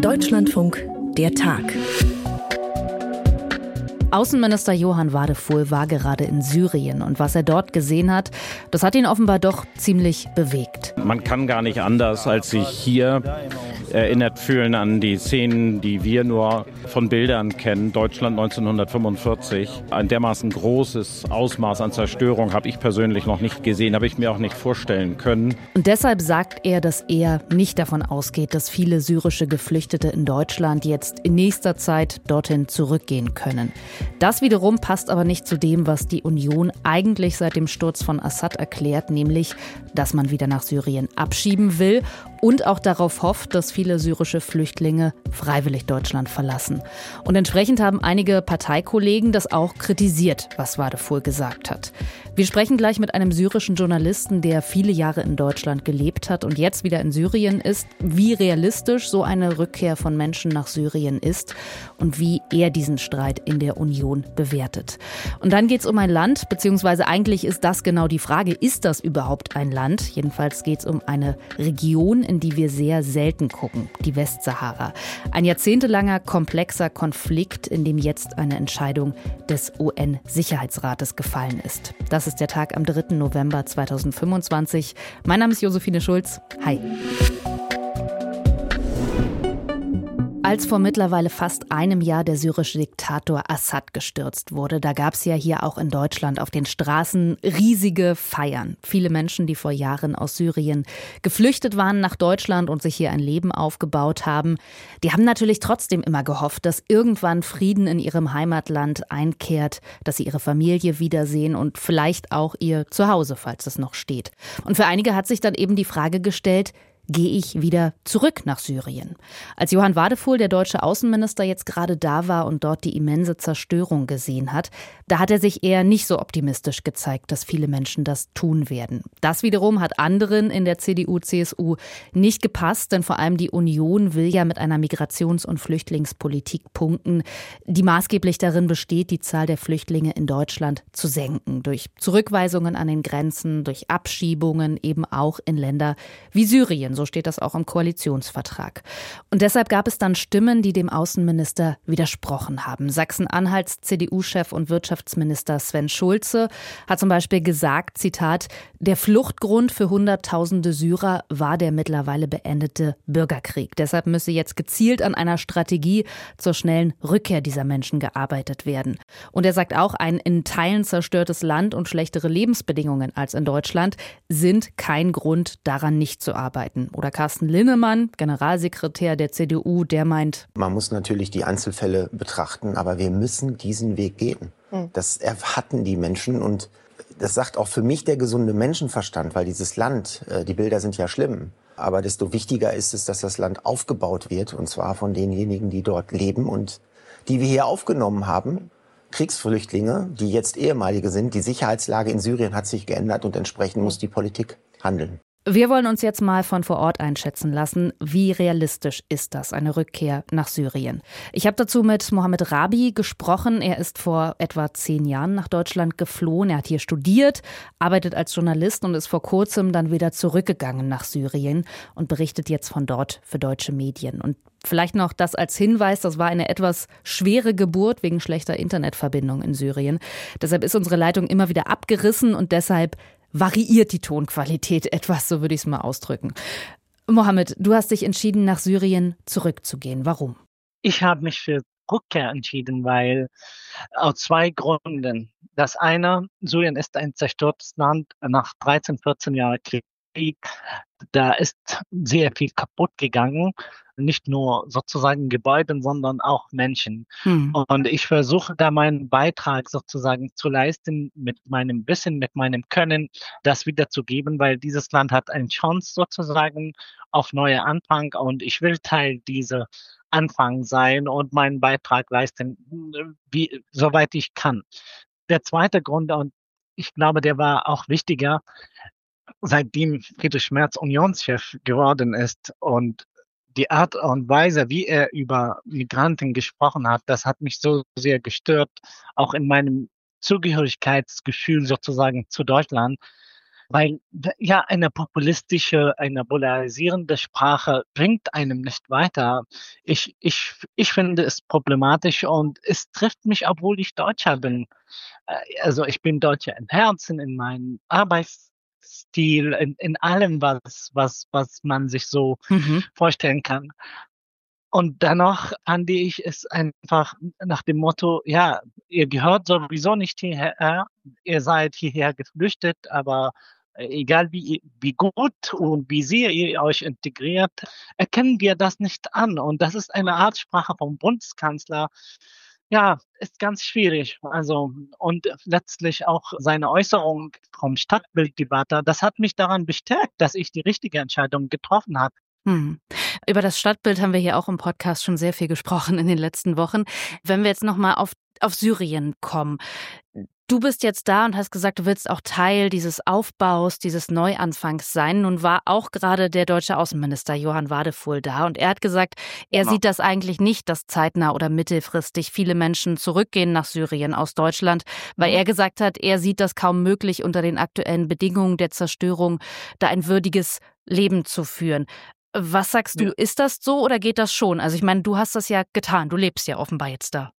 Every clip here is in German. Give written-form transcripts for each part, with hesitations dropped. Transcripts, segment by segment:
Deutschlandfunk, der Tag. Außenminister Johann Wadephul war gerade in Syrien und was er dort gesehen hat, das hat ihn offenbar doch ziemlich bewegt. Man kann gar nicht anders, als sich hier erinnert fühlen an die Szenen, die wir nur von Bildern kennen. Deutschland 1945. Ein dermaßen großes Ausmaß an Zerstörung habe ich persönlich noch nicht gesehen, habe ich mir auch nicht vorstellen können. Und deshalb sagt er, dass er nicht davon ausgeht, dass viele syrische Geflüchtete in Deutschland jetzt in nächster Zeit dorthin zurückgehen können. Das wiederum passt aber nicht zu dem, was die Union eigentlich seit dem Sturz von Assad erklärt, nämlich, dass man wieder nach Syrien abschieben will und auch darauf hofft, dass viele syrische Flüchtlinge freiwillig Deutschland verlassen. Und entsprechend haben einige Parteikollegen das auch kritisiert, was Wadephul gesagt hat. Wir sprechen gleich mit einem syrischen Journalisten, der viele Jahre in Deutschland gelebt hat und jetzt wieder in Syrien ist, wie realistisch so eine Rückkehr von Menschen nach Syrien ist und wie er diesen Streit in der Union bewertet. Und dann geht es um ein Land, beziehungsweise eigentlich ist das genau die Frage, ist das überhaupt ein Land? Jedenfalls geht es um eine Region, in die wir sehr selten gucken, die Westsahara. Ein jahrzehntelanger komplexer Konflikt, in dem jetzt eine Entscheidung des UN-Sicherheitsrates gefallen ist. Das ist der Tag am 3. November 2025. Mein Name ist Josephine Schulz. Hi. Als vor mittlerweile fast einem Jahr der syrische Diktator Assad gestürzt wurde, da gab es ja hier auch in Deutschland auf den Straßen riesige Feiern. Viele Menschen, die vor Jahren aus Syrien geflüchtet waren nach Deutschland und sich hier ein Leben aufgebaut haben, die haben natürlich trotzdem immer gehofft, dass irgendwann Frieden in ihrem Heimatland einkehrt, dass sie ihre Familie wiedersehen und vielleicht auch ihr Zuhause, falls es noch steht. Und für einige hat sich dann eben die Frage gestellt, gehe ich wieder zurück nach Syrien? Als Johann Wadephul, der deutsche Außenminister, jetzt gerade da war und dort die immense Zerstörung gesehen hat, da hat er sich eher nicht so optimistisch gezeigt, dass viele Menschen das tun werden. Das wiederum hat anderen in der CDU, CSU nicht gepasst, denn vor allem die Union will ja mit einer Migrations- und Flüchtlingspolitik punkten, die maßgeblich darin besteht, die Zahl der Flüchtlinge in Deutschland zu senken. Durch Zurückweisungen an den Grenzen, durch Abschiebungen eben auch in Länder wie Syrien. So steht das auch im Koalitionsvertrag. Und deshalb gab es dann Stimmen, die dem Außenminister widersprochen haben. Sachsen-Anhalts CDU-Chef und Wirtschaftsminister Sven Schulze hat zum Beispiel gesagt, Zitat, der Fluchtgrund für Hunderttausende Syrer war der mittlerweile beendete Bürgerkrieg. Deshalb müsse jetzt gezielt an einer Strategie zur schnellen Rückkehr dieser Menschen gearbeitet werden. Und er sagt auch, ein in Teilen zerstörtes Land und schlechtere Lebensbedingungen als in Deutschland sind kein Grund, daran nicht zu arbeiten. Oder Carsten Linnemann, Generalsekretär der CDU, der meint, man muss natürlich die Einzelfälle betrachten, aber wir müssen diesen Weg gehen. Das hatten die Menschen und das sagt auch für mich der gesunde Menschenverstand, weil dieses Land, die Bilder sind ja schlimm, aber desto wichtiger ist es, dass das Land aufgebaut wird und zwar von denjenigen, die dort leben und die wir hier aufgenommen haben. Kriegsflüchtlinge, die jetzt ehemalige sind. Die Sicherheitslage in Syrien hat sich geändert und entsprechend muss die Politik handeln. Wir wollen uns jetzt mal von vor Ort einschätzen lassen, wie realistisch ist das, eine Rückkehr nach Syrien. Ich habe dazu mit Mohammed Rabi gesprochen. Er ist vor etwa 10 Jahren nach Deutschland geflohen. Er hat hier studiert, arbeitet als Journalist und ist vor kurzem dann wieder zurückgegangen nach Syrien und berichtet jetzt von dort für deutsche Medien. Und vielleicht noch das als Hinweis, das war eine etwas schwere Geburt wegen schlechter Internetverbindung in Syrien. Deshalb ist unsere Leitung immer wieder abgerissen und deshalb variiert die Tonqualität etwas, so würde ich es mal ausdrücken. Mohammed, du hast dich entschieden, nach Syrien zurückzugehen. Warum? Ich habe mich für Rückkehr entschieden, weil aus 2 Gründen. Das eine, Syrien ist ein zerstörtes Land nach 13, 14 Jahren Krieg. Da ist sehr viel kaputt gegangen. Nicht nur sozusagen Gebäude, sondern auch Menschen. Und ich versuche da meinen Beitrag sozusagen zu leisten mit meinem Wissen, mit meinem Können, das wiederzugeben, weil dieses Land hat eine Chance sozusagen auf neue Anfang und ich will Teil dieser Anfang sein und meinen Beitrag leisten, soweit ich kann. Der zweite Grund, und ich glaube, der war auch wichtiger, seitdem Friedrich Merz Unionschef geworden ist und die Art und Weise, wie er über Migranten gesprochen hat, das hat mich so sehr gestört, auch in meinem Zugehörigkeitsgefühl sozusagen zu Deutschland, Weil ja eine polarisierende Sprache bringt einem nicht weiter. Ich finde es problematisch und es trifft mich, obwohl ich Deutscher bin. Also ich bin Deutscher im Herzen, in meinem Arbeitsstil, in allem, was man sich so Mhm. vorstellen kann. Und dennoch fand ich es einfach nach dem Motto, ja, ihr gehört sowieso nicht hierher, ihr seid hierher geflüchtet, aber egal wie gut und wie sehr ihr euch integriert, erkennen wir das nicht an. Und das ist eine Aussprache vom Bundeskanzler. Ja, ist ganz schwierig. Also, und letztlich auch seine Äußerung vom Stadtbilddebatte, das hat mich daran bestärkt, dass ich die richtige Entscheidung getroffen habe. Hm. Über das Stadtbild haben wir hier auch im Podcast schon sehr viel gesprochen in den letzten Wochen. Wenn wir jetzt noch mal auf Syrien kommen. Du bist jetzt da und hast gesagt, du willst auch Teil dieses Aufbaus, dieses Neuanfangs sein. Nun war auch gerade der deutsche Außenminister Johann Wadefuhl da und er hat gesagt, er sieht das eigentlich nicht, dass zeitnah oder mittelfristig viele Menschen zurückgehen nach Syrien aus Deutschland, weil er gesagt hat, er sieht das kaum möglich, unter den aktuellen Bedingungen der Zerstörung da ein würdiges Leben zu führen. Was sagst du, ist das so oder geht das schon? Also ich meine, du hast das ja getan, du lebst ja offenbar jetzt da.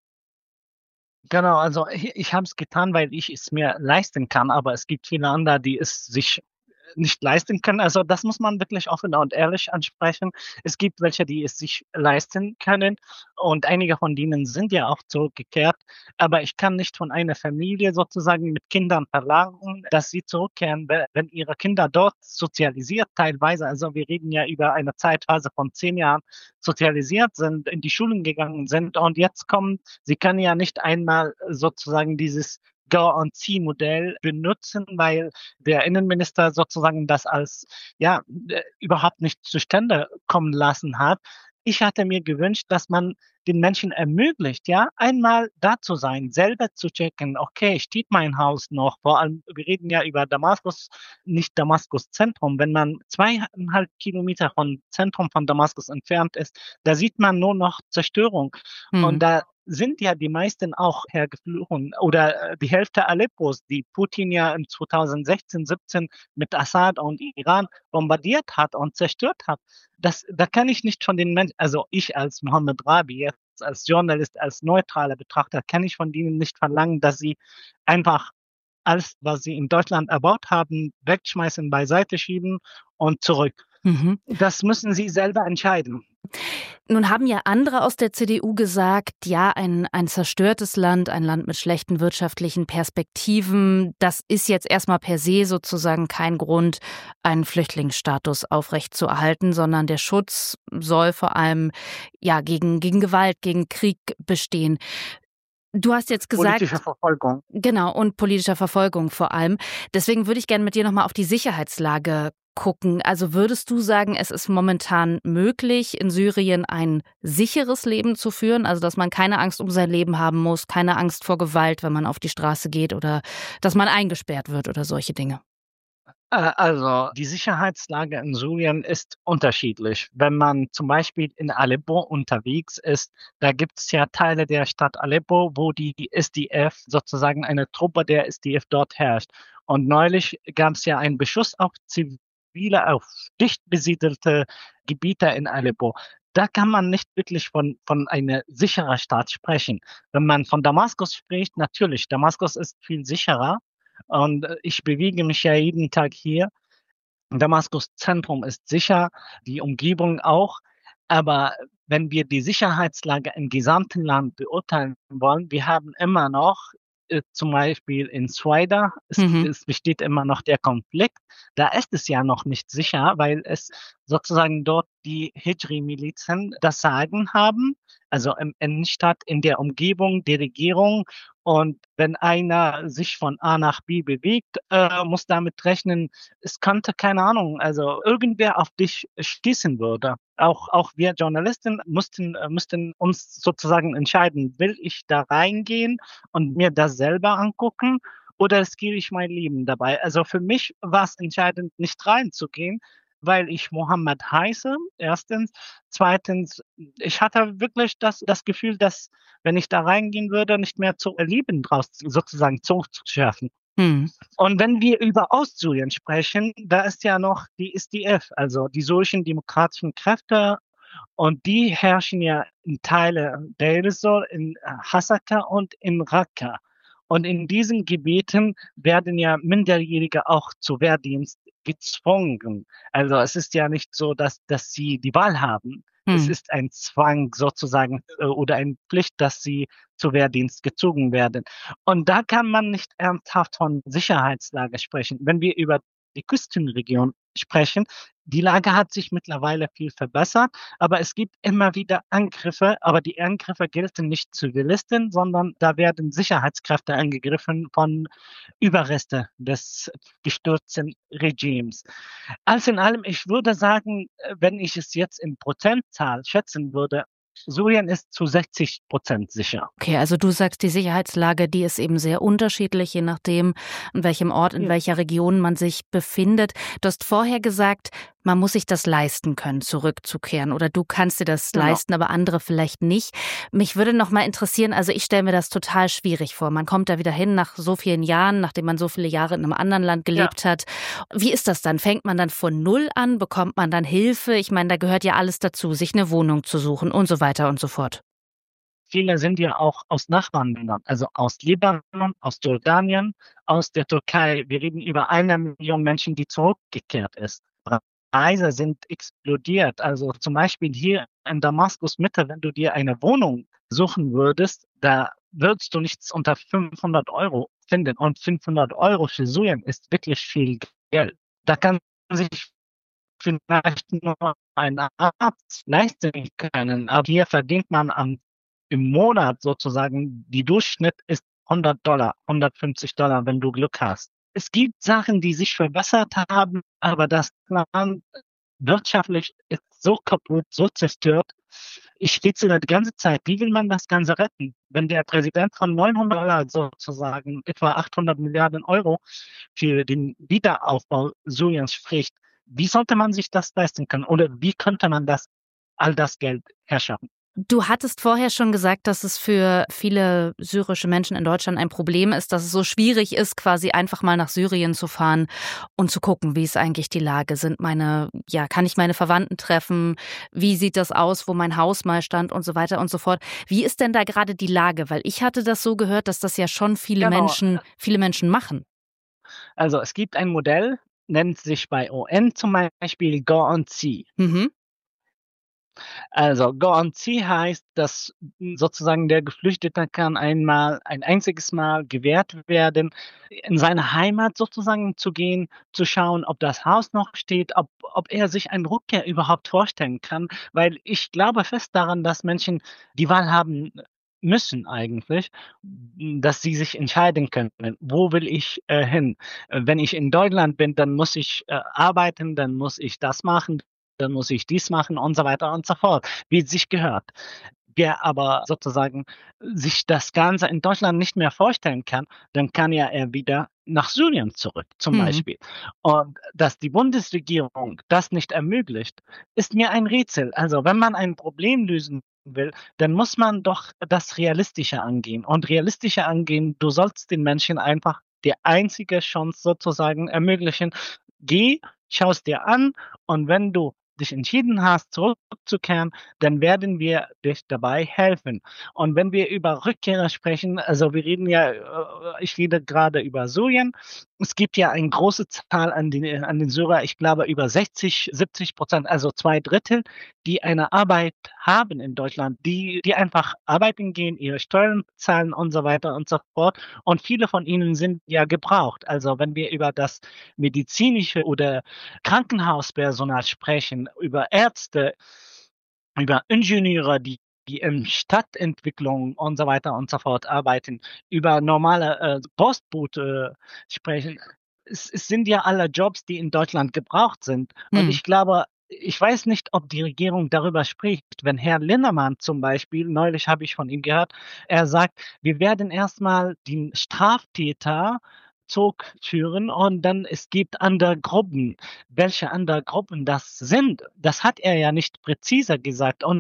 Genau, also ich habe es getan, weil ich es mir leisten kann, aber es gibt viele andere, die es sich nicht leisten können. Also das muss man wirklich offen und ehrlich ansprechen. Es gibt welche, die es sich leisten können und einige von denen sind ja auch zurückgekehrt. Aber ich kann nicht von einer Familie sozusagen mit Kindern verlangen, dass sie zurückkehren, wenn ihre Kinder dort sozialisiert teilweise. Also wir reden ja über eine Zeitphase von 10 Jahren sozialisiert sind, in die Schulen gegangen sind und jetzt kommen, sie können ja nicht einmal sozusagen dieses Go-on-See-Modell benutzen, weil der Innenminister sozusagen das als überhaupt nicht zustande kommen lassen hat. Ich hatte mir gewünscht, dass man den Menschen ermöglicht, ja, einmal da zu sein, selber zu checken, okay, steht mein Haus noch? Vor allem, wir reden ja über Damaskus, nicht Damaskus Zentrum. Wenn man 2,5 Kilometer vom Zentrum von Damaskus entfernt ist, da sieht man nur noch Zerstörung. Und Mhm. da sind ja die meisten auch hergeflohen oder die Hälfte Aleppos, die Putin ja in 2016, 17 mit Assad und Iran bombardiert hat und zerstört hat. Da kann ich nicht von den Menschen, also ich als Mohammed Rabi, jetzt als Journalist, als neutraler Betrachter, kann ich von denen nicht verlangen, dass sie einfach alles, was sie in Deutschland erbaut haben, wegschmeißen, beiseite schieben und zurück. Mhm. Das müssen sie selber entscheiden. Nun haben ja andere aus der CDU gesagt, ja, ein zerstörtes Land, ein Land mit schlechten wirtschaftlichen Perspektiven, das ist jetzt erstmal per se sozusagen kein Grund, einen Flüchtlingsstatus aufrechtzuerhalten, sondern der Schutz soll vor allem ja gegen Gewalt, gegen Krieg bestehen. Du hast jetzt gesagt, Politische Verfolgung. genau, und politischer Verfolgung vor allem. Deswegen würde ich gerne mit dir nochmal auf die Sicherheitslage gucken. Also würdest du sagen, es ist momentan möglich, in Syrien ein sicheres Leben zu führen? Also dass man keine Angst um sein Leben haben muss, keine Angst vor Gewalt, wenn man auf die Straße geht oder dass man eingesperrt wird oder solche Dinge? Also die Sicherheitslage in Syrien ist unterschiedlich. Wenn man zum Beispiel in Aleppo unterwegs ist, da gibt es ja Teile der Stadt Aleppo, wo die SDF, sozusagen eine Truppe der SDF dort herrscht. Und neulich gab es ja einen Beschuss auf zivile, auf dicht besiedelte Gebiete in Aleppo. Da kann man nicht wirklich von einer sicherer Stadt sprechen. Wenn man von Damaskus spricht, natürlich, Damaskus ist viel sicherer. Und ich bewege mich ja jeden Tag hier. Damaskus Zentrum ist sicher, die Umgebung auch. Aber wenn wir die Sicherheitslage im gesamten Land beurteilen wollen, wir haben immer noch zum Beispiel in Suaida, Mhm. es besteht immer noch der Konflikt. Da ist es ja noch nicht sicher, weil es sozusagen dort die Hijri-Milizen das Sagen haben, also im Innenstadt, in der Umgebung, die Regierung. Und wenn einer sich von A nach B bewegt, muss damit rechnen, es könnte, keine Ahnung, also irgendwer auf dich schießen würde. Auch wir Journalisten müssten uns sozusagen entscheiden, will ich da reingehen und mir das selber angucken oder riskiere ich mein Leben dabei? Also für mich war es entscheidend, nicht reinzugehen, weil ich Mohammed heiße, erstens. Zweitens, ich hatte wirklich das Gefühl, dass wenn ich da reingehen würde, nicht mehr zu Leben draus sozusagen zurückzuschaffen. Hm. Und wenn wir über Ostsyrien sprechen, da ist ja noch die SDF, also die syrischen demokratischen Kräfte, und die herrschen ja in Teile Deir ez-Zor, in Hasaka und in Raqqa. Und in diesen Gebieten werden ja Minderjährige auch zu Wehrdienst gezwungen. Also es ist ja nicht so, dass sie die Wahl haben. Es Hm. ist ein Zwang sozusagen oder eine Pflicht, dass sie zu Wehrdienst gezogen werden. Und da kann man nicht ernsthaft von Sicherheitslage sprechen. Wenn wir über die Küstenregion sprechen, die Lage hat sich mittlerweile viel verbessert, aber es gibt immer wieder Angriffe, aber die Angriffe gelten nicht Zivilisten, sondern da werden Sicherheitskräfte angegriffen von Überreste des gestürzten Regimes. Alles in allem, ich würde sagen, wenn ich es jetzt in Prozentzahl schätzen würde, Syrien ist zu 60% sicher. Okay, also du sagst, die Sicherheitslage, die ist eben sehr unterschiedlich, je nachdem, an welchem Ort, in welcher Region man sich befindet. Du hast vorher gesagt, man muss sich das leisten können, zurückzukehren. Oder du kannst dir das leisten, aber andere vielleicht nicht. Mich würde noch mal interessieren, also ich stelle mir das total schwierig vor. Man kommt da wieder hin nach so vielen Jahren, nachdem man so viele Jahre in einem anderen Land gelebt hat. Wie ist das dann? Fängt man dann von Null an? Bekommt man dann Hilfe? Ich meine, da gehört ja alles dazu, sich eine Wohnung zu suchen und so weiter und so fort. Viele sind ja auch aus Nachbarländern, also aus Libanon, aus Jordanien, aus der Türkei. Wir reden über 1 Million Menschen, die zurückgekehrt ist. Preise sind explodiert. Also zum Beispiel hier in Damaskus Mitte, wenn du dir eine Wohnung suchen würdest, da würdest du nichts unter 500 Euro finden. Und 500 Euro für Syrien ist wirklich viel Geld. Da kann sich vielleicht nur ein Arzt leisten können. Aber hier verdient man im Monat sozusagen, die Durchschnitt ist $100, $150, wenn du Glück hast. Es gibt Sachen, die sich verbessert haben, aber das Land wirtschaftlich ist so kaputt, so zerstört. Ich rätsel die ganze Zeit, wie will man das Ganze retten? Wenn der Präsident von $900 sozusagen etwa 800 Milliarden Euro für den Wiederaufbau Syriens spricht, wie sollte man sich das leisten können? Oder wie könnte man all das Geld herschaffen? Du hattest vorher schon gesagt, dass es für viele syrische Menschen in Deutschland ein Problem ist, dass es so schwierig ist, quasi einfach mal nach Syrien zu fahren und zu gucken, wie ist eigentlich die Lage. Kann ich meine Verwandten treffen? Wie sieht das aus, wo mein Haus mal stand und so weiter und so fort. Wie ist denn da gerade die Lage? Weil ich hatte das so gehört, dass das ja schon viele Menschen machen. Also es gibt ein Modell, nennt sich bei UN zum Beispiel Go on See. Mhm. Also Go on See heißt, dass sozusagen der Geflüchtete kann ein einziges Mal gewährt werden, in seine Heimat sozusagen zu gehen, zu schauen, ob das Haus noch steht, ob er sich eine Rückkehr überhaupt vorstellen kann, weil ich glaube fest daran, dass Menschen die Wahl haben müssen eigentlich, dass sie sich entscheiden können, wo will ich hin? Wenn ich in Deutschland bin, dann muss ich arbeiten, dann muss ich das machen, dann muss ich dies machen und so weiter und so fort, wie es sich gehört. Wer aber sozusagen sich das Ganze in Deutschland nicht mehr vorstellen kann, dann kann ja er wieder nach Syrien zurück, zum Beispiel. Und dass die Bundesregierung das nicht ermöglicht, ist mir ein Rätsel. Also wenn man ein Problem lösen will, dann muss man doch das Realistische angehen. Und realistischer angehen, du sollst den Menschen einfach die einzige Chance sozusagen ermöglichen. Geh, schau es dir an und wenn du dich entschieden hast, zurückzukehren, dann werden wir dich dabei helfen. Und wenn wir über Rückkehrer sprechen, also ich rede gerade über Syrien. Es gibt ja eine große Zahl an den Syrer, ich glaube über 60-70%, also 2/3, die eine Arbeit haben in Deutschland, die einfach arbeiten gehen, ihre Steuern zahlen und so weiter und so fort. Und viele von ihnen sind ja gebraucht. Also wenn wir über das medizinische oder Krankenhauspersonal sprechen, über Ärzte, über Ingenieure, die in Stadtentwicklung und so weiter und so fort arbeiten, über normale Postbote sprechen. Es sind ja alle Jobs, die in Deutschland gebraucht sind. Und ich glaube, ich weiß nicht, ob die Regierung darüber spricht. Wenn Herr Linnemann zum Beispiel, neulich habe ich von ihm gehört, er sagt, wir werden erstmal den Straftäter zurückführen und dann es gibt andere Gruppen. Welche andere Gruppen das sind, das hat er ja nicht präziser gesagt. Und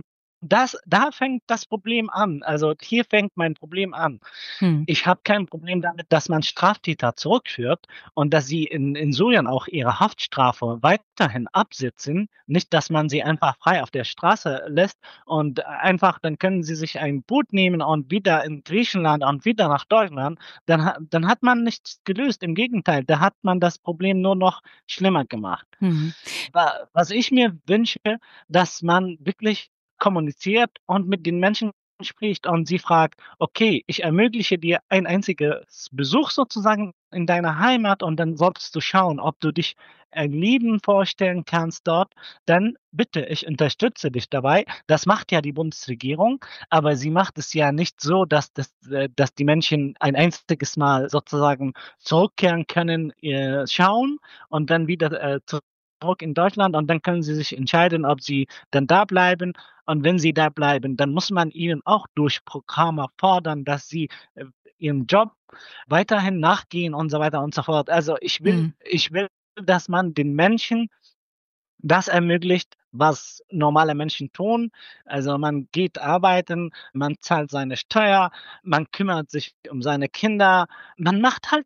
Da fängt das Problem an. Also hier fängt mein Problem an. Hm. Ich habe kein Problem damit, dass man Straftäter zurückführt und dass sie in Syrien auch ihre Haftstrafe weiterhin absitzen. Nicht, dass man sie einfach frei auf der Straße lässt und einfach, dann können sie sich ein Boot nehmen und wieder in Griechenland und wieder nach Deutschland. Dann hat man nichts gelöst. Im Gegenteil, da hat man das Problem nur noch schlimmer gemacht. Mhm. Was ich mir wünsche, dass man wirklich kommuniziert und mit den Menschen spricht und sie fragt, okay, ich ermögliche dir ein einziges Besuch sozusagen in deiner Heimat und dann solltest du schauen, ob du dich ein Leben vorstellen kannst dort, dann bitte, ich unterstütze dich dabei. Das macht ja die Bundesregierung, aber sie macht es ja nicht so, dass die Menschen ein einziges Mal sozusagen zurückkehren können, schauen und dann wieder zurück in Deutschland und dann können sie sich entscheiden, ob sie dann da bleiben. Und wenn sie da bleiben, dann muss man ihnen auch durch Programme fordern, dass sie ihrem Job weiterhin nachgehen und so weiter und so fort. Also ich will, dass man den Menschen das ermöglicht, was normale Menschen tun. Also man geht arbeiten, man zahlt seine Steuer, man kümmert sich um seine Kinder, man macht halt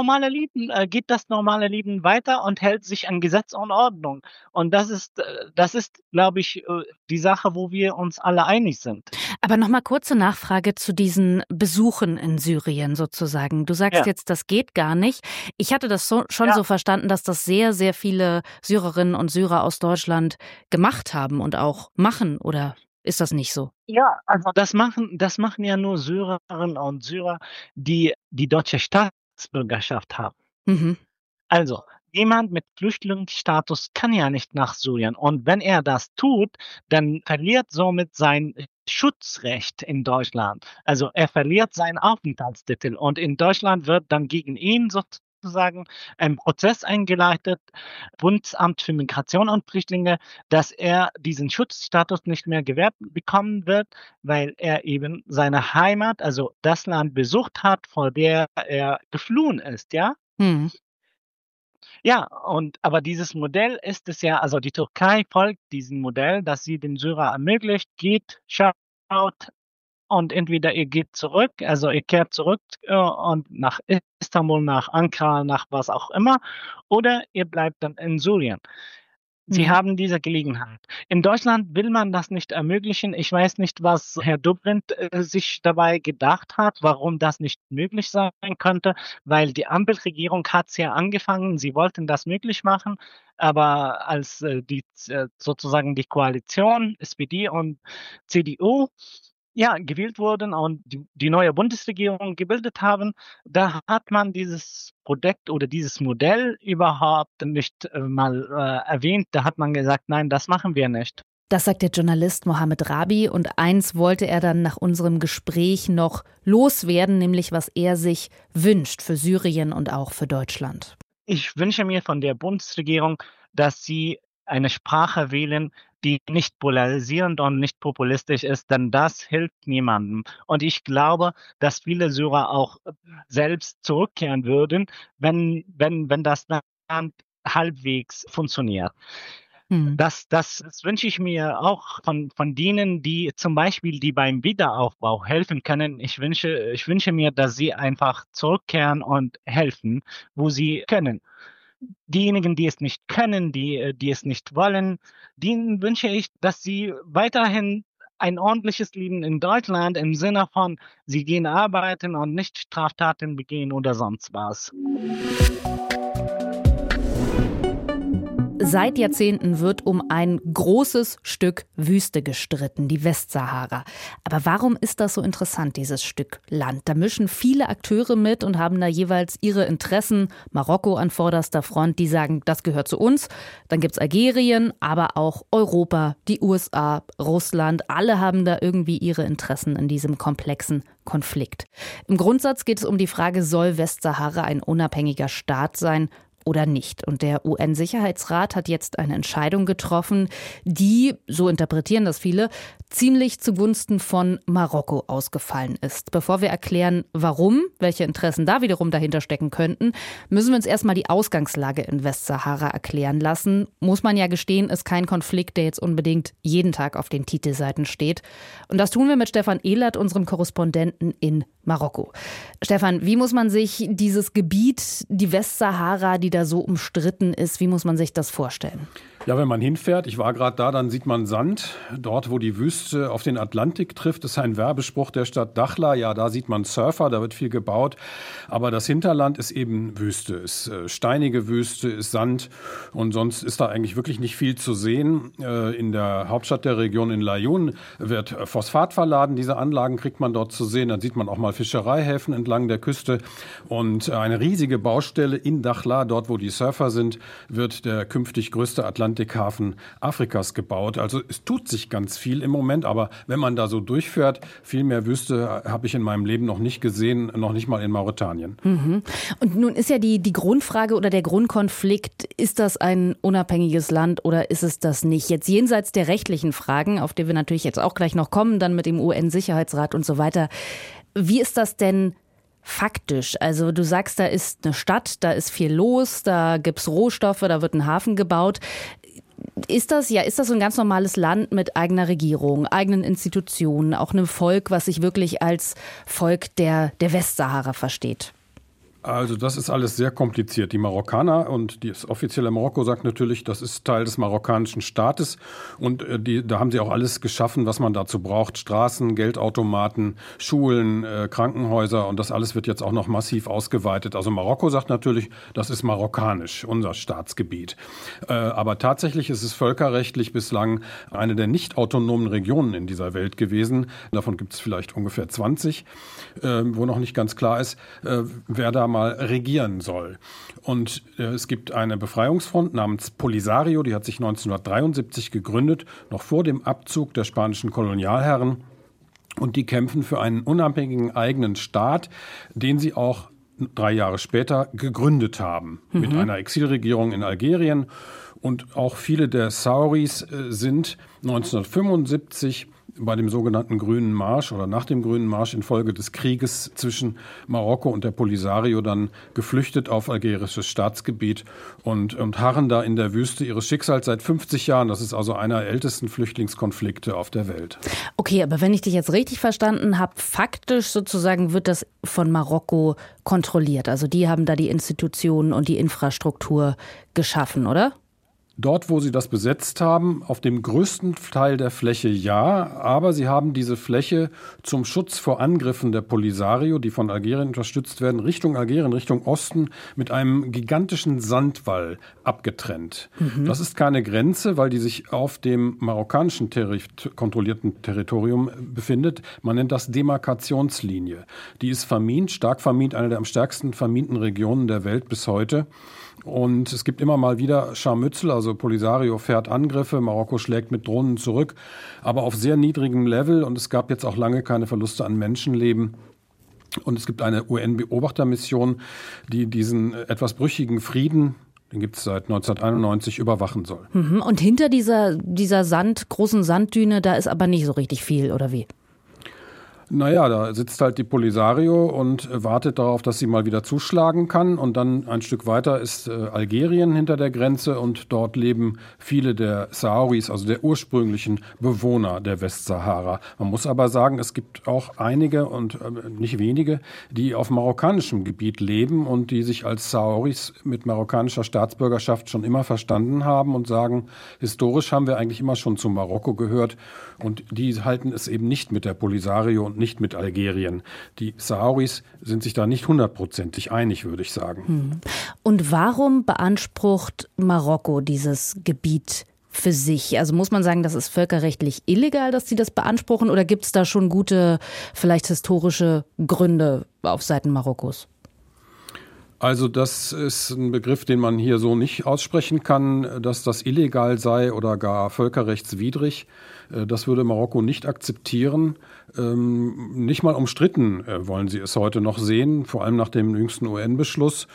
geht das normale Leben weiter und hält sich an Gesetz und Ordnung. Und das ist, glaube ich, die Sache, wo wir uns alle einig sind. Aber nochmal kurze Nachfrage zu diesen Besuchen in Syrien sozusagen. Du sagst jetzt, das geht gar nicht. Ich hatte das schon so verstanden, dass das sehr, sehr viele Syrerinnen und Syrer aus Deutschland gemacht haben und auch machen, oder ist das nicht so? Ja, also das machen ja nur Syrerinnen und Syrer, die die deutsche Staatsbürgerschaft haben. Mhm. Also, jemand mit Flüchtlingsstatus kann ja nicht nach Syrien. Und wenn er das tut, dann verliert somit sein Schutzrecht in Deutschland. Also er verliert seinen Aufenthaltstitel. Und in Deutschland wird dann gegen ihn sozusagen ein Prozess eingeleitet, Bundesamt für Migration und Flüchtlinge, dass er diesen Schutzstatus nicht mehr gewährt bekommen wird, weil er eben seine Heimat, also das Land besucht hat, vor der er geflohen ist, ja? Mhm. Ja, aber dieses Modell ist es ja, also die Türkei folgt diesem Modell, dass sie den Syrer ermöglicht, geht, schaut und entweder ihr geht zurück, also ihr kehrt zurück und nach Istanbul, nach Ankara, nach was auch immer, oder ihr bleibt dann in Syrien. Sie haben diese Gelegenheit. In Deutschland will man das nicht ermöglichen. Ich weiß nicht, was Herr Dobrindt sich dabei gedacht hat, warum das nicht möglich sein könnte, weil die Ampelregierung hat es ja angefangen, sie wollten das möglich machen, aber als sozusagen die Koalition, SPD und CDU, gewählt wurden und die neue Bundesregierung gebildet haben, da hat man dieses Projekt oder dieses Modell überhaupt nicht mal erwähnt. Da hat man gesagt, nein, das machen wir nicht. Das sagt der Journalist Mohammed Rabi und eins wollte er dann nach unserem Gespräch noch loswerden, nämlich was er sich wünscht für Syrien und auch für Deutschland. Ich wünsche mir von der Bundesregierung, dass sie eine Sprache wählen, die nicht polarisierend und nicht populistisch ist, denn das hilft niemandem. Und ich glaube, dass viele Syrer auch selbst zurückkehren würden, wenn das Land halbwegs funktioniert. Das wünsche ich mir auch von denen, die zum Beispiel die beim Wiederaufbau helfen können. Ich wünsche mir, dass sie einfach zurückkehren und helfen, wo sie können. Diejenigen, die es nicht können, die es nicht wollen, denen wünsche ich, dass sie weiterhin ein ordentliches Leben in Deutschland im Sinne von, sie gehen arbeiten und nicht Straftaten begehen oder sonst was. Seit Jahrzehnten wird um ein großes Stück Wüste gestritten, die Westsahara. Aber warum ist das so interessant, dieses Stück Land? Da mischen viele Akteure mit und haben da jeweils ihre Interessen. Marokko an vorderster Front, die sagen, das gehört zu uns. Dann gibt's Algerien, aber auch Europa, die USA, Russland. Alle haben da irgendwie ihre Interessen in diesem komplexen Konflikt. Im Grundsatz geht es um die Frage, soll Westsahara ein unabhängiger Staat sein? oder nicht. Und der UN-Sicherheitsrat hat jetzt eine Entscheidung getroffen, die, so interpretieren das viele, ziemlich zugunsten von Marokko ausgefallen ist. Bevor wir erklären, warum, welche Interessen da wiederum dahinter stecken könnten, müssen wir uns erstmal die Ausgangslage in Westsahara erklären lassen. Muss man ja gestehen, ist kein Konflikt, der jetzt unbedingt jeden Tag auf den Titelseiten steht. Und das tun wir mit Stefan Ehlert, unserem Korrespondenten in Marokko. Stefan, wie muss man sich dieses Gebiet, die Westsahara, die da so umstritten ist, wie muss man sich das vorstellen? Ja, wenn man hinfährt, ich war gerade da, dann sieht man Sand. Dort, wo die Wüste auf den Atlantik trifft, ist ein Werbespruch der Stadt Dakhla. Ja, da sieht man Surfer, da wird viel gebaut. Aber das Hinterland ist eben Wüste, ist steinige Wüste, ist Sand. Und sonst ist da eigentlich wirklich nicht viel zu sehen. In der Hauptstadt der Region in Laayoune wird Phosphat verladen. Diese Anlagen kriegt man dort zu sehen. Dann sieht man auch mal Fischereihäfen entlang der Küste. Und eine riesige Baustelle in Dakhla, dort wo die Surfer sind, wird der künftig größte Atlantikhafen Afrikas gebaut. Also es tut sich ganz viel im Moment, aber wenn man da so durchfährt, viel mehr Wüste habe ich in meinem Leben noch nicht gesehen, noch nicht mal in Mauretanien. Mhm. Und nun ist ja die Grundfrage oder der Grundkonflikt, ist das ein unabhängiges Land oder ist es das nicht? Jetzt jenseits der rechtlichen Fragen, auf die wir natürlich jetzt auch gleich noch kommen, dann mit dem UN-Sicherheitsrat und so weiter. Wie ist das denn faktisch? Also du sagst, da ist eine Stadt, da ist viel los, da gibt's Rohstoffe, da wird ein Hafen gebaut. Ist das so ein ganz normales Land mit eigener Regierung, eigenen Institutionen, auch einem Volk, was sich wirklich als Volk der Westsahara versteht? Also das ist alles sehr kompliziert. Die Marokkaner und das offizielle Marokko sagt natürlich, das ist Teil des marokkanischen Staates und da haben sie auch alles geschaffen, was man dazu braucht. Straßen, Geldautomaten, Schulen, Krankenhäuser und das alles wird jetzt auch noch massiv ausgeweitet. Also Marokko sagt natürlich, das ist marokkanisch, unser Staatsgebiet. Aber tatsächlich ist es völkerrechtlich bislang eine der nicht autonomen Regionen in dieser Welt gewesen. Davon gibt es vielleicht ungefähr 20, wo noch nicht ganz klar ist, wer da mal regieren soll. Und es gibt eine Befreiungsfront namens Polisario, die hat sich 1973 gegründet, noch vor dem Abzug der spanischen Kolonialherren. Und die kämpfen für einen unabhängigen eigenen Staat, den sie auch 3 Jahre später gegründet haben, mit einer Exilregierung in Algerien. Und auch viele der Saoris sind 1975 bei dem sogenannten Grünen Marsch oder nach dem Grünen Marsch infolge des Krieges zwischen Marokko und der Polisario dann geflüchtet auf algerisches Staatsgebiet und harren da in der Wüste ihres Schicksals seit 50 Jahren. Das ist also einer der ältesten Flüchtlingskonflikte auf der Welt. Okay, aber wenn ich dich jetzt richtig verstanden habe, faktisch sozusagen wird das von Marokko kontrolliert. Also die haben da die Institutionen und die Infrastruktur geschaffen, oder? Dort, wo sie das besetzt haben, auf dem größten Teil der Fläche ja, aber sie haben diese Fläche zum Schutz vor Angriffen der Polisario, die von Algerien unterstützt werden, Richtung Algerien, Richtung Osten, mit einem gigantischen Sandwall abgetrennt. Das ist keine Grenze, weil die sich auf dem marokkanischen kontrollierten Territorium befindet. Man nennt das Demarkationslinie. Die ist vermint, stark vermint, eine der am stärksten verminten Regionen der Welt bis heute. Und es gibt immer mal wieder Scharmützel, also Polisario fährt Angriffe, Marokko schlägt mit Drohnen zurück, aber auf sehr niedrigem Level und es gab jetzt auch lange keine Verluste an Menschenleben. Und es gibt eine UN-Beobachtermission, die diesen etwas brüchigen Frieden, den gibt es seit 1991, überwachen soll. Und hinter dieser großen Sanddüne, da ist aber nicht so richtig viel, oder wie? Naja, da sitzt halt die Polisario und wartet darauf, dass sie mal wieder zuschlagen kann. Und dann ein Stück weiter ist Algerien hinter der Grenze und dort leben viele der Saoris, also der ursprünglichen Bewohner der Westsahara. Man muss aber sagen, es gibt auch einige und nicht wenige, die auf marokkanischem Gebiet leben und die sich als Saoris mit marokkanischer Staatsbürgerschaft schon immer verstanden haben und sagen, historisch haben wir eigentlich immer schon zu Marokko gehört. Und die halten es eben nicht mit der Polisario und nicht mit Algerien. Die Saoris sind sich da nicht 100%ig einig, würde ich sagen. Und warum beansprucht Marokko dieses Gebiet für sich? Also muss man sagen, das ist völkerrechtlich illegal, dass sie das beanspruchen? Oder gibt es da schon gute, vielleicht historische Gründe auf Seiten Marokkos? Also das ist ein Begriff, den man hier so nicht aussprechen kann, dass das illegal sei oder gar völkerrechtswidrig. Das würde Marokko nicht akzeptieren. Nicht mal umstritten wollen sie es heute noch sehen, vor allem nach dem jüngsten UN-Beschluss.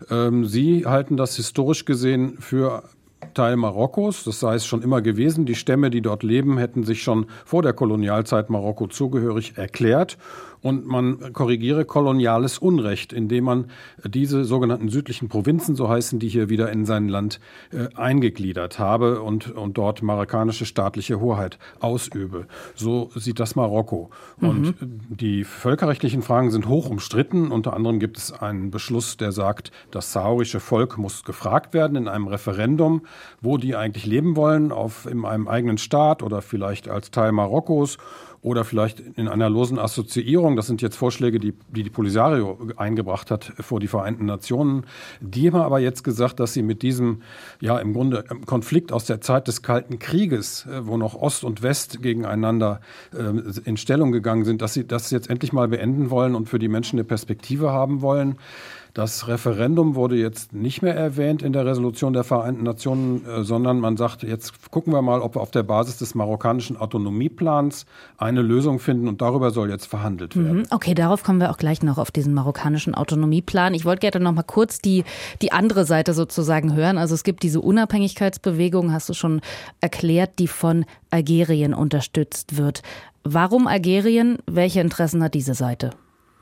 Sie halten das historisch gesehen für Teil Marokkos, das sei es schon immer gewesen. Die Stämme, die dort leben, hätten sich schon vor der Kolonialzeit Marokko zugehörig erklärt. Und man korrigiere koloniales Unrecht, indem man diese sogenannten südlichen Provinzen, so heißen die, hier wieder in sein Land eingegliedert habe und dort marokkanische staatliche Hoheit ausübe. So sieht das Marokko. Und die völkerrechtlichen Fragen sind hoch umstritten. Unter anderem gibt es einen Beschluss, der sagt, das sahrawische Volk muss gefragt werden in einem Referendum, wo die eigentlich leben wollen, in einem eigenen Staat oder vielleicht als Teil Marokkos. Oder vielleicht in einer losen Assoziierung. Das sind jetzt Vorschläge, die Polisario eingebracht hat vor die Vereinten Nationen. Die haben aber jetzt gesagt, dass sie mit diesem, ja im Grunde Konflikt aus der Zeit des Kalten Krieges, wo noch Ost und West gegeneinander in Stellung gegangen sind, dass sie das jetzt endlich mal beenden wollen und für die Menschen eine Perspektive haben wollen. Das Referendum wurde jetzt nicht mehr erwähnt in der Resolution der Vereinten Nationen, sondern man sagt, jetzt gucken wir mal, ob wir auf der Basis des marokkanischen Autonomieplans eine Lösung finden und darüber soll jetzt verhandelt werden. Okay, darauf kommen wir auch gleich noch, auf diesen marokkanischen Autonomieplan. Ich wollte gerne noch mal kurz die andere Seite sozusagen hören. Also es gibt diese Unabhängigkeitsbewegung, hast du schon erklärt, die von Algerien unterstützt wird. Warum Algerien? Welche Interessen hat diese Seite?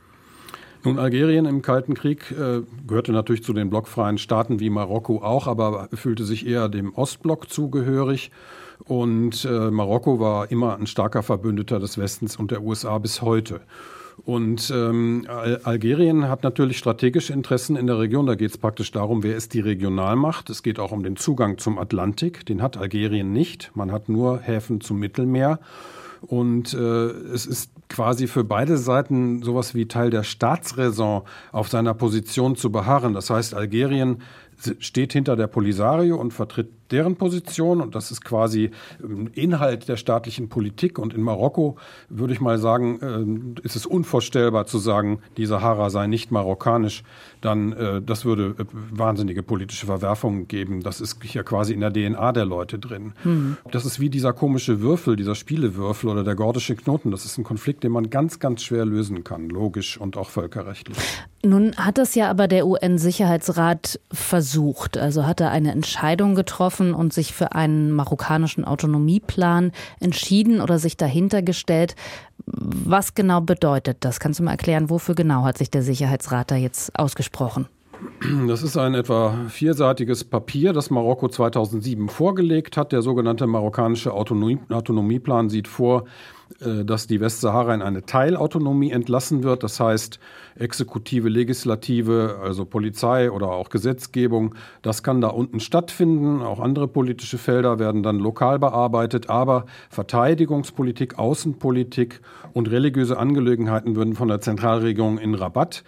Nun, Algerien im Kalten Krieg gehörte natürlich zu den blockfreien Staaten wie Marokko auch, aber fühlte sich eher dem Ostblock zugehörig. Und Marokko war immer ein starker Verbündeter des Westens und der USA bis heute. Und Algerien hat natürlich strategische Interessen in der Region. Da geht es praktisch darum, wer ist die Regionalmacht. Es geht auch um den Zugang zum Atlantik. Den hat Algerien nicht. Man hat nur Häfen zum Mittelmeer. Und es ist quasi für beide Seiten sowas wie Teil der Staatsräson, auf seiner Position zu beharren. Das heißt, Algerien steht hinter der Polisario und vertritt deren Position und das ist quasi Inhalt der staatlichen Politik. Und in Marokko würde ich mal sagen, ist es unvorstellbar zu sagen, die Sahara sei nicht marokkanisch. Dann das würde wahnsinnige politische Verwerfungen geben. Das ist ja quasi in der DNA der Leute drin. Das ist wie dieser komische Würfel, dieser Spielewürfel oder der gordische Knoten. Das ist ein Konflikt, den man ganz, ganz schwer lösen kann, logisch und auch völkerrechtlich. Nun hat es ja aber der UN-Sicherheitsrat versucht. Also hat er eine Entscheidung getroffen und sich für einen marokkanischen Autonomieplan entschieden oder sich dahinter gestellt. Was genau bedeutet das? Kannst du mal erklären, wofür genau hat sich der Sicherheitsrat da jetzt ausgesprochen? Das ist ein etwa 4-seitiges Papier, das Marokko 2007 vorgelegt hat. Der sogenannte marokkanische Autonomieplan sieht vor, dass die Westsahara in eine Teilautonomie entlassen wird. Das heißt, Exekutive, Legislative, also Polizei oder auch Gesetzgebung, das kann da unten stattfinden. Auch andere politische Felder werden dann lokal bearbeitet. Aber Verteidigungspolitik, Außenpolitik und religiöse Angelegenheiten würden von der Zentralregierung in Rabat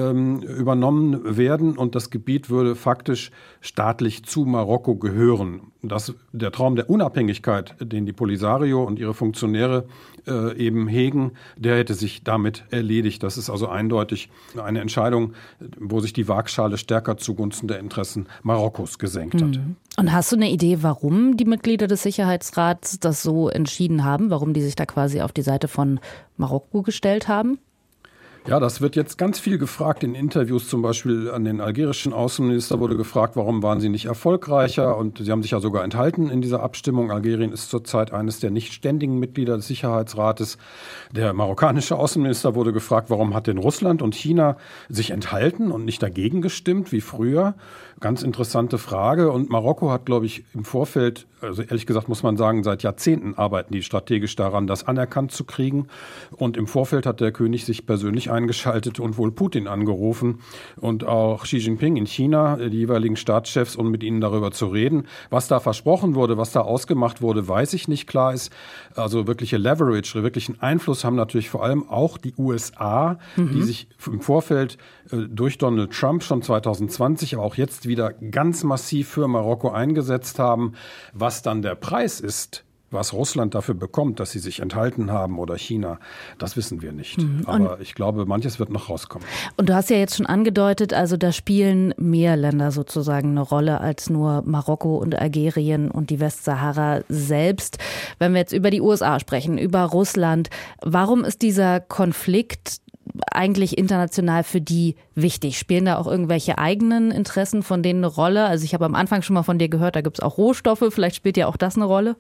übernommen werden. Und das Gebiet würde faktisch staatlich zu Marokko gehören. Der Traum der Unabhängigkeit, den die Polisario und ihre Funktionäre eben hegen, der hätte sich damit erledigt. Das ist also eindeutig eine Entscheidung, wo sich die Waagschale stärker zugunsten der Interessen Marokkos gesenkt hat. Und hast du eine Idee, warum die Mitglieder des Sicherheitsrats das so entschieden haben? Warum die sich da quasi auf die Seite von Marokko gestellt haben? Ja, das wird jetzt ganz viel gefragt in Interviews, zum Beispiel an den algerischen Außenminister wurde gefragt, warum waren sie nicht erfolgreicher? Und sie haben sich ja sogar enthalten in dieser Abstimmung. Algerien ist zurzeit eines der nicht ständigen Mitglieder des Sicherheitsrates. Der marokkanische Außenminister wurde gefragt, warum hat denn Russland und China sich enthalten und nicht dagegen gestimmt wie früher? Ganz interessante Frage. Und Marokko hat, glaube ich, im Vorfeld, also ehrlich gesagt muss man sagen, seit Jahrzehnten arbeiten die strategisch daran, das anerkannt zu kriegen. Und im Vorfeld hat der König sich persönlich eingeschaltet und wohl Putin angerufen und auch Xi Jinping in China, die jeweiligen Staatschefs, um mit ihnen darüber zu reden. Was da versprochen wurde, was da ausgemacht wurde, weiß ich nicht. Klar ist, also wirkliche Leverage, wirklichen Einfluss haben natürlich vor allem auch die USA, die sich im Vorfeld durch Donald Trump schon 2020, aber auch jetzt wieder ganz massiv für Marokko eingesetzt haben. Was dann der Preis ist, Was Russland dafür bekommt, dass sie sich enthalten haben oder China, das wissen wir nicht. Aber ich glaube, manches wird noch rauskommen. Und du hast ja jetzt schon angedeutet, also da spielen mehr Länder sozusagen eine Rolle als nur Marokko und Algerien und die Westsahara selbst. Wenn wir jetzt über die USA sprechen, über Russland, warum ist dieser Konflikt eigentlich international für die wichtig? Spielen da auch irgendwelche eigenen Interessen von denen eine Rolle? Also ich habe am Anfang schon mal von dir gehört, da gibt es auch Rohstoffe, vielleicht spielt ja auch das eine Rolle?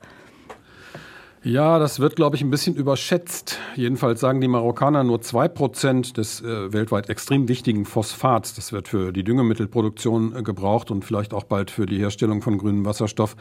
Ja, das wird, glaube ich, ein bisschen überschätzt. Jedenfalls sagen die Marokkaner nur 2% des weltweit extrem wichtigen Phosphats. Das wird für die Düngemittelproduktion gebraucht und vielleicht auch bald für die Herstellung von grünem Wasserstoff.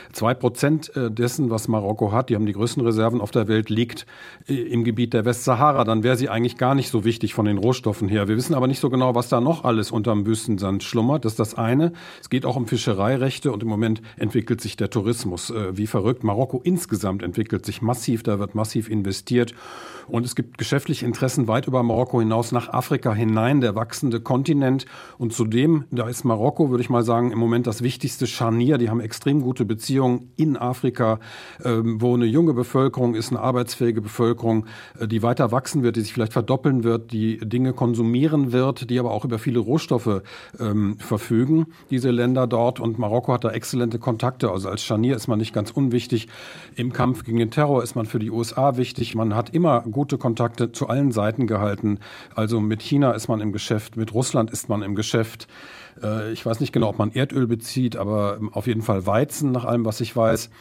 2% dessen, was Marokko hat, die haben die größten Reserven auf der Welt, liegt im Gebiet der Westsahara. Dann wäre sie eigentlich gar nicht so wichtig von den Rohstoffen her. Wir wissen aber nicht so genau, was da noch alles unterm Wüstensand schlummert. Das ist das eine. Es geht auch um Fischereirechte und im Moment entwickelt sich der Tourismus wie verrückt. Marokko insgesamt entwickelt sich massiv, da wird massiv investiert und es gibt geschäftliche Interessen weit über Marokko hinaus nach Afrika hinein, der wachsende Kontinent und zudem, da ist Marokko, würde ich mal sagen, im Moment das wichtigste Scharnier, die haben extrem gute Beziehungen in Afrika, wo eine junge Bevölkerung ist, eine arbeitsfähige Bevölkerung, die weiter wachsen wird, die sich vielleicht verdoppeln wird, die Dinge konsumieren wird, die aber auch über viele Rohstoffe verfügen, diese Länder dort und Marokko hat da exzellente Kontakte, also als Scharnier ist man nicht ganz unwichtig, im Kampf gegen den Terror ist man für die USA wichtig. Man hat immer gute Kontakte zu allen Seiten gehalten. Also mit China ist man im Geschäft, mit Russland ist man im Geschäft. Ich weiß nicht genau, ob man Erdöl bezieht, aber auf jeden Fall Weizen, nach allem, was ich weiß.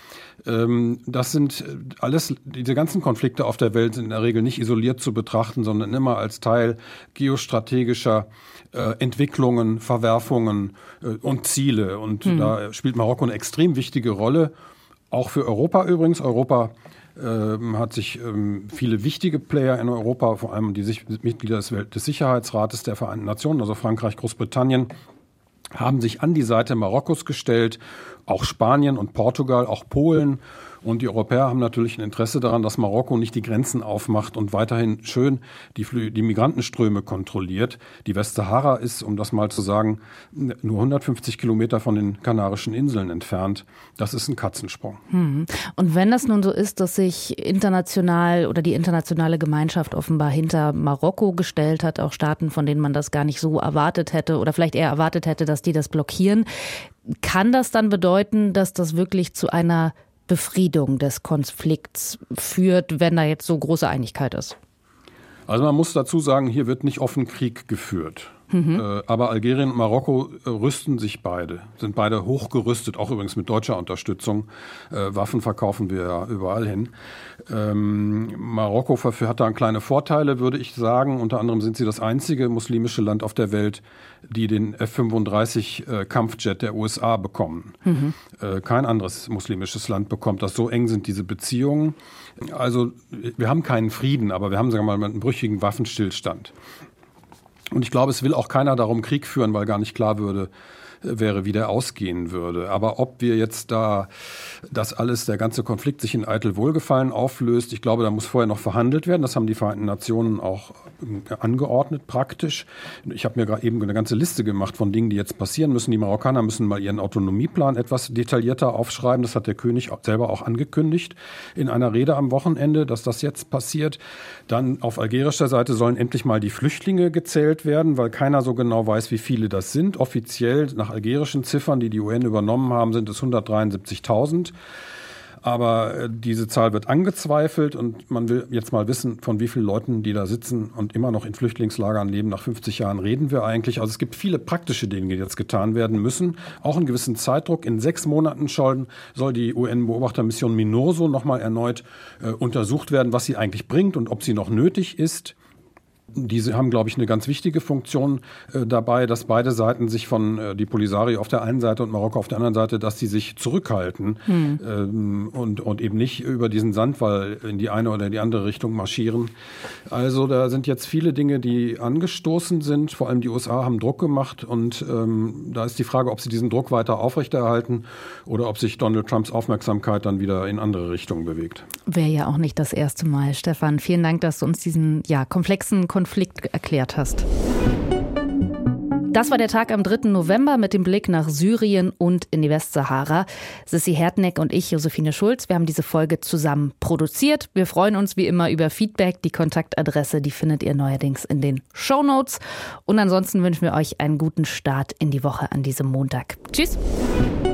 Das sind alles, diese ganzen Konflikte auf der Welt sind in der Regel nicht isoliert zu betrachten, sondern immer als Teil geostrategischer Entwicklungen, Verwerfungen und Ziele. Und da spielt Marokko eine extrem wichtige Rolle. Auch für Europa übrigens. Europa hat sich viele wichtige Player in Europa, vor allem die Mitglieder des Sicherheitsrates der Vereinten Nationen, also Frankreich, Großbritannien, haben sich an die Seite Marokkos gestellt. Auch Spanien und Portugal, auch Polen. Und die Europäer haben natürlich ein Interesse daran, dass Marokko nicht die Grenzen aufmacht und weiterhin schön die Migrantenströme kontrolliert. Die Westsahara ist, um das mal zu sagen, nur 150 Kilometer von den Kanarischen Inseln entfernt. Das ist ein Katzensprung. Und wenn das nun so ist, dass sich international oder die internationale Gemeinschaft offenbar hinter Marokko gestellt hat, auch Staaten, von denen man das gar nicht so erwartet hätte oder vielleicht eher erwartet hätte, dass die das blockieren, kann das dann bedeuten, dass das wirklich zu einer Befriedung des Konflikts führt, wenn da jetzt so große Einigkeit ist? Also man muss dazu sagen, hier wird nicht offen Krieg geführt. Aber Algerien und Marokko rüsten sich beide, sind beide hochgerüstet, auch übrigens mit deutscher Unterstützung. Waffen verkaufen wir ja überall hin. Marokko hat da kleine Vorteile, würde ich sagen. Unter anderem sind sie das einzige muslimische Land auf der Welt, die den F-35 Kampfjet der USA bekommen. Kein anderes muslimisches Land bekommt das. So eng sind diese Beziehungen. Also wir haben keinen Frieden, aber wir haben, sagen wir mal, einen brüchigen Waffenstillstand. Und ich glaube, es will auch keiner darum Krieg führen, weil gar nicht klar wäre, wie der ausgehen würde. Aber ob wir jetzt da das alles, der ganze Konflikt sich in eitel Wohlgefallen auflöst, ich glaube, da muss vorher noch verhandelt werden. Das haben die Vereinten Nationen auch angeordnet, praktisch. Ich habe mir gerade eben eine ganze Liste gemacht von Dingen, die jetzt passieren müssen. Die Marokkaner müssen mal ihren Autonomieplan etwas detaillierter aufschreiben. Das hat der König selber auch angekündigt in einer Rede am Wochenende, dass das jetzt passiert. Dann auf algerischer Seite sollen endlich mal die Flüchtlinge gezählt werden, weil keiner so genau weiß, wie viele das sind. Offiziell nach algerischen Ziffern, die UN übernommen haben, sind es 173.000. Aber diese Zahl wird angezweifelt und man will jetzt mal wissen, von wie vielen Leuten, die da sitzen und immer noch in Flüchtlingslagern leben, nach 50 Jahren reden wir eigentlich. Also es gibt viele praktische Dinge, die jetzt getan werden müssen. Auch einen gewissen Zeitdruck. In 6 Monaten soll die UN-Beobachtermission MINURSO nochmal erneut untersucht werden, was sie eigentlich bringt und ob sie noch nötig ist. Diese haben, glaube ich, eine ganz wichtige Funktion dabei, dass beide Seiten sich die Polisario auf der einen Seite und Marokko auf der anderen Seite, dass sie sich zurückhalten und eben nicht über diesen Sandwall in die eine oder die andere Richtung marschieren. Also da sind jetzt viele Dinge, die angestoßen sind. Vor allem die USA haben Druck gemacht und da ist die Frage, ob sie diesen Druck weiter aufrechterhalten oder ob sich Donald Trumps Aufmerksamkeit dann wieder in andere Richtungen bewegt. Wäre ja auch nicht das erste Mal. Stefan, vielen Dank, dass du uns diesen komplexen Konflikt erklärt hast. Das war der Tag am 3. November mit dem Blick nach Syrien und in die Westsahara. Sissi Hertneck und ich, Josephine Schulz, wir haben diese Folge zusammen produziert. Wir freuen uns wie immer über Feedback. Die Kontaktadresse, die findet ihr neuerdings in den Shownotes. Und ansonsten wünschen wir euch einen guten Start in die Woche an diesem Montag. Tschüss!